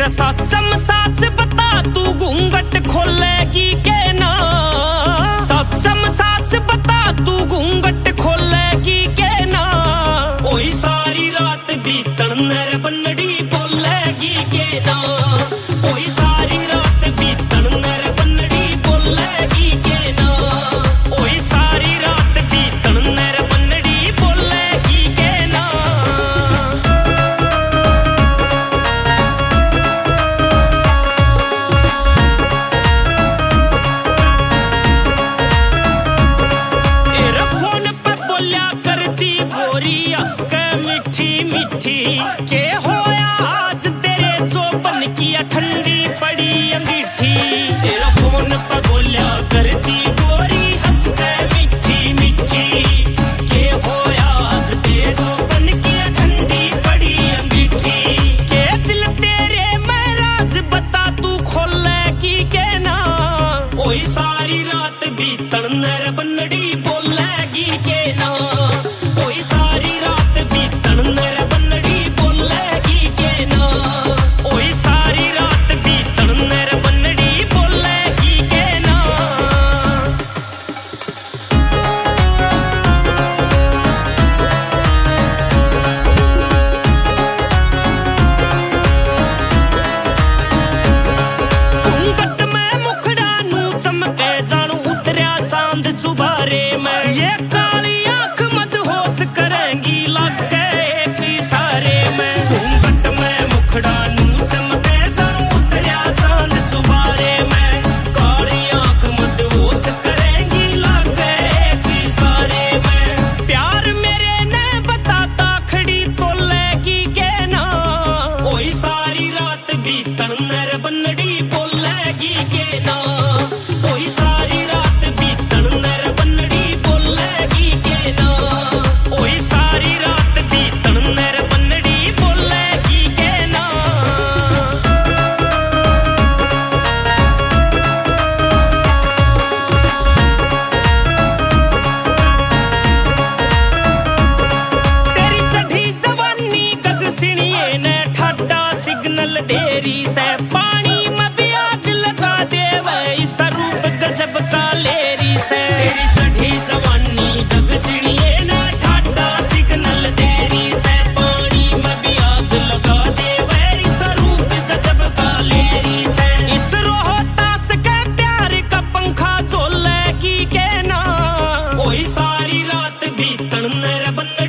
तेरा साचम साच बता तू घूंघट खोलेगी के ना। साचम साच बता तू घूंघट खोलेगी के ना। ओही सारी रात बीतन नर बनड़ी बोलेगी के ना। ओही सारी रात बीतन नर बनड़ी बोलेगी के ना। ओही सारी रात बीतन नर बनड़ी बोलेगी के ना। के होया आज तेरे जोबन की ठंडी पड़ी अंगीठी। तेरा फोन पर बोलिया करती गोरी हंस के मीठी मीठी। के होया आज तेरे जोबन की ठंडी पड़ी अंगीठी। के दिल तेरे में राज बता तू खोलेगी के ना। ओही सारी रात बीतन नर बनड़ी बोलेगी के ना। ओही सारी रात बीतन नर बनड़ी बोलेगी के ना। ओही सारी रात बीतन नर बनड़ी बोलेगी के ना। घूंघट में मुखड़ा नू चमके जानू उतरिया चांद चुबारे में। ये काली आंख मदहोश करेंगी लागे एक इशारे में। घूंघट में मुखड़ा नू चमके जानू उतरिया चांद चुबारे में। काली आंख मदहोश करेंगी लागे एक इशारे में। प्यार मेरे ने बताता खड़ी तोलेगी के ना। ओही सारी रात बीतन नर बनड़ी बोलेगी के ना। ओही सारी रात बीतन नर बनड़ी बोलेगी के ना। ओही सारी रात बीतन नर बनड़ी बोलेगी के ना। तेरी चढ़ी जवानी गगसिणिए ने ठाडा सिग्नल देरी से। पानी में भी आग लगा देवे इस रूप गजब का लेरी से। तेरी चढ़ी जवानी गगसिणिए ने ठाडा सिग्नल देरी से। पानी में भी आग लगा देवे इस रूप गजब का लेरी से। इस रोहतास के प्यार का पंखा झोलेगी के ना। ओही सारी रात बीतन नर बन